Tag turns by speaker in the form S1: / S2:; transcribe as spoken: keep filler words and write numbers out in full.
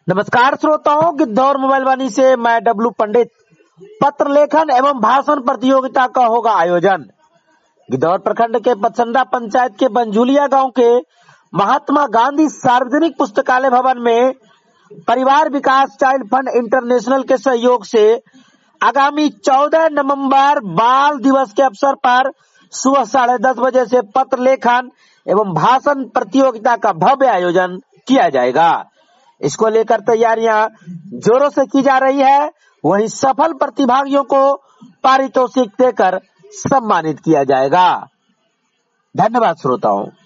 S1: नमस्कार श्रोताओं, गिद्धौर मोबाइल वाणी से मैं डब्लू पंडित। पत्र लेखन एवं भाषण प्रतियोगिता का होगा आयोजन। गिद्धौर प्रखंड के पचसंदा पंचायत के बंजुलिया गांव के महात्मा गांधी सार्वजनिक पुस्तकालय भवन में परिवार विकास चाइल्ड फंड इंटरनेशनल के सहयोग से आगामी चौदह नवंबर बाल दिवस के अवसर पर सुबह साढ़े दस बजे से पत्र लेखन एवं भाषण प्रतियोगिता का भव्य आयोजन किया जाएगा। इसको लेकर तैयारियां जोरों से की जा रही है। वहीं सफल प्रतिभागियों को पारितोषिक देकर सम्मानित किया जाएगा। धन्यवाद श्रोताओं।